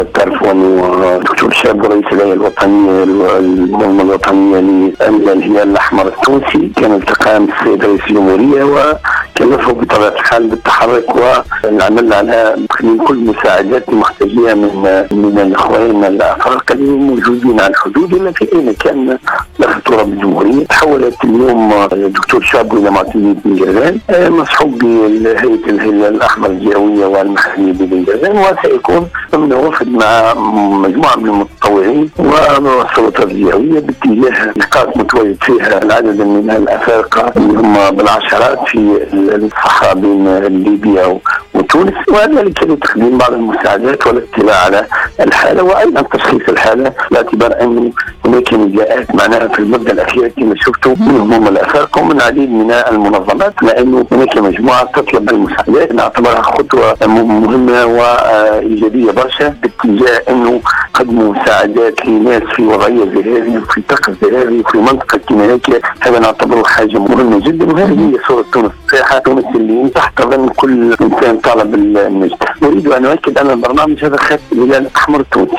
تعرفون دكتور شاب رئيس الهيئة الوطنية المنظمة الوطنية للهلال الأحمر التونسي كان التقى بالسيد رئيس الجمهورية وكلفه بطبيعة الحال بالتحرك والعمل على تقديم كل المساعدات المحتاجة من الإخوان الأفارقة الموجودين على الحدود التي أين كان لا خطورة بالجمهورية. تحولت اليوم الدكتور شاب إلى معتمد بن جازان مصحوب بهيئة الهلال الأحمر الجهوية والمحلية بن جازان، وسيكون ضمن وفد مع مجموعة من المتطوعين والسلطات الجهوية باتجاه نقاط متواجد فيها العدد من الأفارقة اللي هم بالعشرات في الصحراء بين ليبيا وتونس، وذلك لتقديم بعض المساعدات والاطلاع على الحالة وأيضا تشخيص الحالة، باعتبار أنه هناك نداءات معناها في المدة الأخيرة كما شفتوا منهم هم الأفارقة ومن العديد من المنظمات، لأنه هناك مجموعة تطلب المساعدات. نعتبرها خطوة مهمة وإيجابية برشا باتجاه أنه قدموا مساعدات لناس في وضعية زي هذه وفي طقس زي هذه وفي منطقة كما هيك. هذا نعتبره حاجة مهمة جدا، وهذه هي صورة تونس الصحيحة، تونس اللي تحتضن كل إنسان طالب النجدة. أريد أن أؤكد أن البرنامج هذا خاص بالهلال الأحمر التونسي،